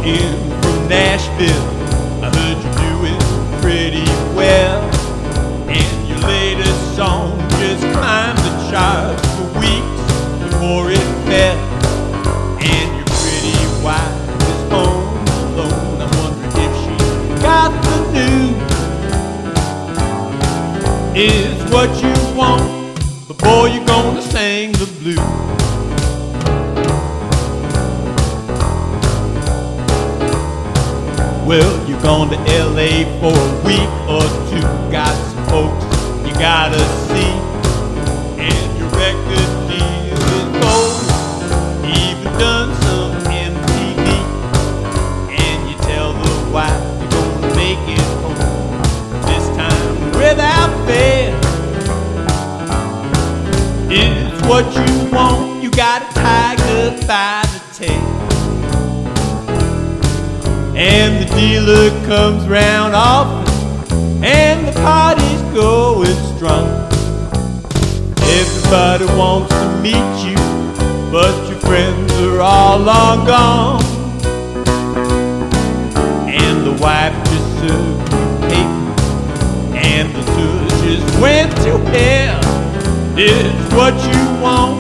in from Nashville. I heard you doing pretty well, and your latest song just climbed the charts for weeks before it fell. And your pretty wife is home alone. I'm wondering if she got the news. Is what you want, but boy, you're gonna sing the blues. Well, you're going to LA for a week or two. Got some folks you gotta see, and your record deal is gold. Even done some MTV, and you tell the wife you're gonna make it home this time without fail. Is what you want. You got a tiger by the tail, and the dealer comes round often, and the party's going strong. Everybody wants to meet you, but your friends are all long gone. And the wife just served you paper, and the tour just went to hell. Is what you want.